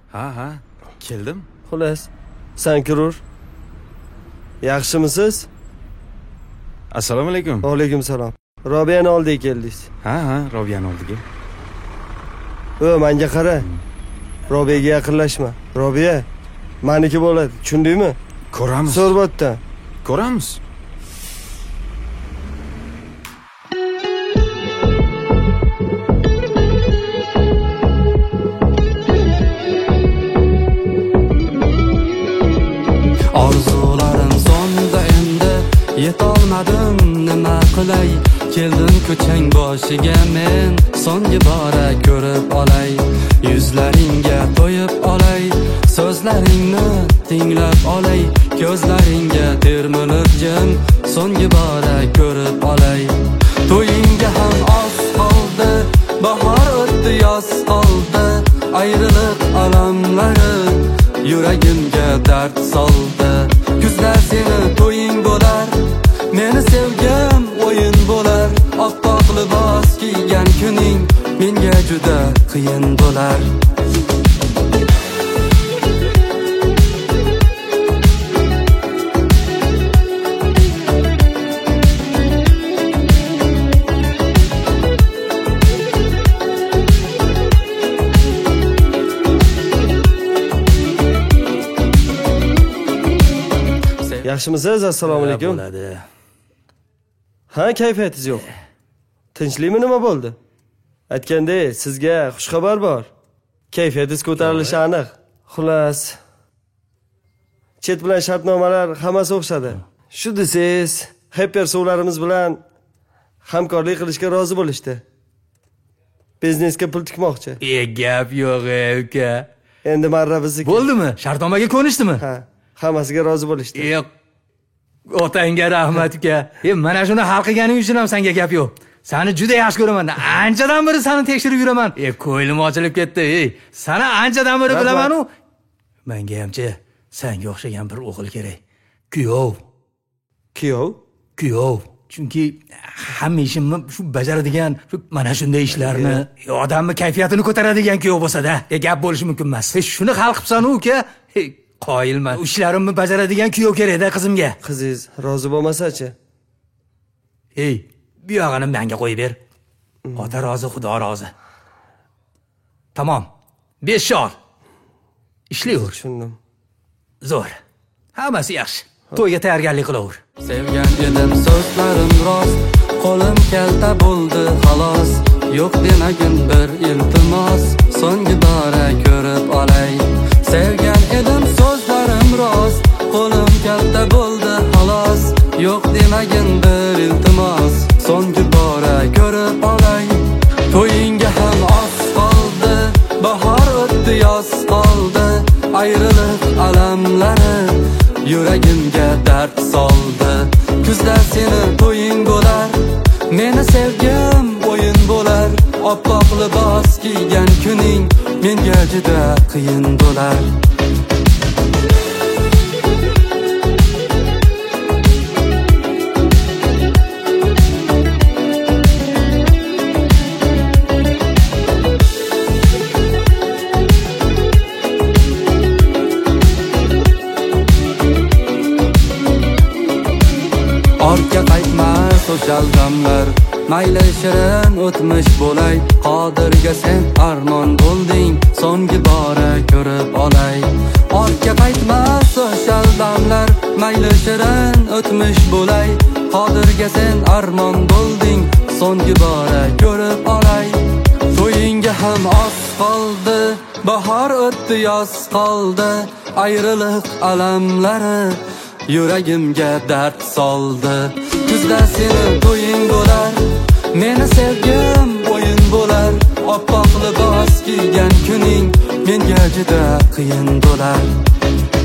Ha, keldim. Xullas, sen kirur. Yaxshimisiz? Assalomu alaykum. Va alaykum salom. Robiyani oldiga keldingiz. Ha, Robiyani oldiga. Menga qara. Robiyaga yaqinlashma. Robiya meniki bo'ladi, tushundingmi? Ko'ramiz. So'rbatdan. Ko'ramiz. Orzularim sonda endi yetolmadim, nima qilay? Keldim ko'chang boshiga men, so'nggi bora ko'rib olay. Yuzlaringga to'yib olay, so'zlaringni tinglab olay. Ko'zlaringga termilib jim, so'nggi bora ko'rib olay. To'yingga ham oz qoldi, bahor o'tdi, yoz qoldi. Ayriliq alamlari yuragimga dard soldi. Kuzda seni to'ying bo'lar, meni sevgim o'yin bo'lar. Oppoq libos kiygan kuning menga juda qiyin bo'lar. Yaxshimisiz? Assalomu alaykum. Bo'ladi. Ha, kayfiyatingiz yo'q. Tinchlikmi, nima bo'ldi? Aytgandek, sizga xushxabar bor. Kayfiyatingiz ko'tarilishi aniq. Xullas, chet bilan shartnomalar hammasi o'xshadi. Shu desiz, Hyper suvlarimiz bilan hamkorlik qilishga rozi bo'lishdi. Biznesga pul tikmoqchi. Gap yo'q, uka. Endi marra bizniki. Bo'ldimi? Shartnomaga ko'nishdimi? Ha, hammasiga rozi bo'lishdi. Otangga rahmat uka. Mana shuni hal qilganing uchun ham senga gap yo'q. Seni juda yaxshi ko'raman. Anchadan beri seni tekshirib yuraman. Ko'nglim ochilib ketdi. Seni anchadan beri bilaman-u. Menga hamcha senga o'xshagan bir o'g'il kerak. Kuyov. Kuyov. Chunki hamma ishimni shu bajaradigan, mana shunday ishlarni, odamni kayfiyatini ko'taradigan kuyov bo'lsa-da, gap bo'lishi mumkin emas. Shuni hal qilsan-u uka. Qoyilman. Ishlarimni bajaradigan kuyov kerak-da qizimga. Qizingiz rozi bo'lmasa-chi? Bu yog'ini menga qo'yib ber. Ota rozi, Xudo rozi. Tamom. 5 shol. Ishlayver. Tushundim. Zo'r. Hammasi yaxshi. To'yga tayyorgarlik qilaver. Sevgan edim, so'zlarim rost, qo'lim kalta bo'ldi xolos. Yo'q demagin bir iltimos, so'nggi bora ko'rib olay. Sevgan edim, so'zlarim rost, qo'lim kalta bo'ldi xolos. Yo'q demagin bir iltimos, so'nggi bora ko'rib olay. To'yingga ham oz qoldi, bahor o'tdi, yoz qoldi. Ayriliq alamlari yuragimga dard soldi. Kuzda seni to'ying bo'lar, meni sevgim o'yin bo'lar. Oppoq libos kiygan kuning menga juda qiyin bo'lar. Ortga qaytmas o'shal damlar, mayli shirin o'tmish bo'lay. Qodirga sen armon bo'lding, so'nggi bora ko'rib olay. Ortga qaytmas o'shal damlar, mayli shirin o'tmish bo'lay. Qodirga sen armon bo'lding, so'nggi bora ko'rib olay. To'yingga ham oz qoldi, bahor o'tdi, yoz qoldi. Ayriliq alamlari yuragimga dard soldi. Kuzda seni to'ying bo'lar, meni sevgim o'yin bo'lar. Oppoq libos kiygan kuning menga juda qiyin bo'lar.